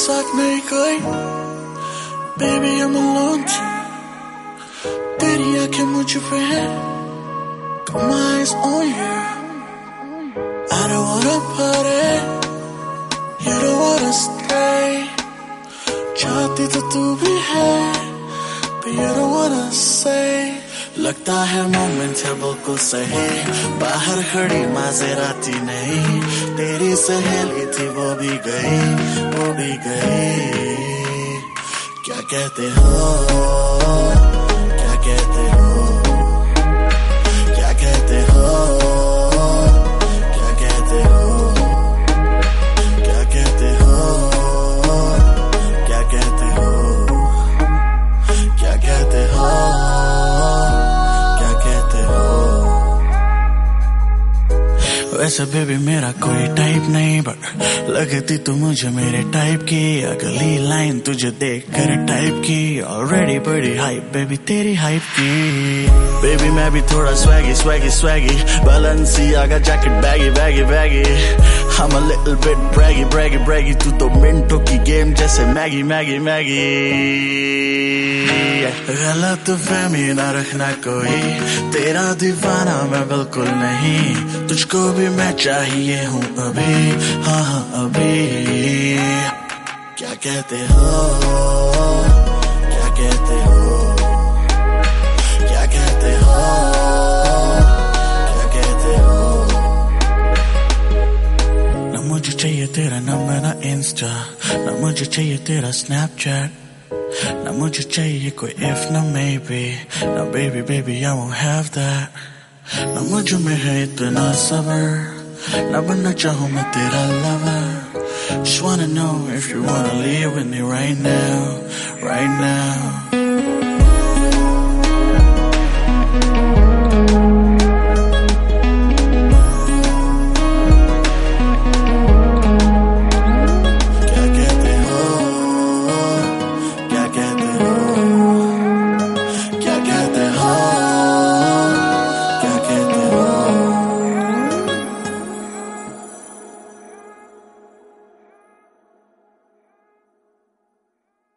साथ नहीं कोई, baby I'm alone too. तेरी आंखें मुझ पे है, got my eyes on you. I don't wanna party, you don't wanna stay. चाहती तो तू भी है, but you don't wanna say. लगता है मोमेंट है बिल्कुल सही, बाहर खड़ी माज़ेराती नहीं, तेरी सहेली थी वो भी गई, वो भी गई. क्या कहते हो, क्या कहते हो, क्या कहते हो, क्या कहते हो, क्या कहते हो, क्या कहते हो, क्या कहते हो, क्या कहते हो. वैसे बेबी मेरा कोई टाइप नहीं, बट लगती तू मुझे मेरे टाइप की. अगली लाइन तुझे देख कर टाइप की, ऑलरेडी बड़ी हाइप बेबी तेरी हाइप की. बेबी मैं भी थोड़ा swaggy swaggy swaggy, Balenciaga jacket baggy baggy baggy. I'm a little bit braggy braggy braggy, तू तो मिनटों की गेम जैसे मैगी मैगी मैगी. गलत फहमी ना रखना कोई, तेरा दीवाना मैं बिल्कुल नहीं, तुझको भी मैं चाहिए हूँ अभी, हाँ हाँ अभी. क्या कहते हो, क्या कहते हो, क्या कहते हो, क्या कहते हो. ना मुझे चाहिए तेरा नंबर ना इंस्टा, ना मुझे चाहिए तेरा स्नैपचैट, ना मुझे चाहिए कोई if ना maybe, ना baby baby I won't have that. ना मुझ में है इतना सबर, ना बनना चाहूँ मैं तेरा lover. Just wanna know if you wanna leave with me right now, right now.